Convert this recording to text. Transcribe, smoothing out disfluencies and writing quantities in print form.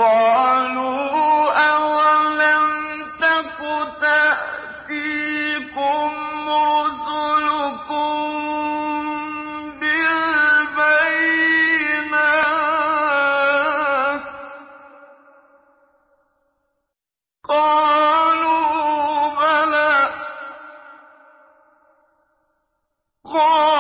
قَالُوا أَوَلَمْ تَكُ تَأْتِيكُمْ رُسُلُكُم بِالْبَيِّنَاتِ ۖ قَالُوا بَلَىٰ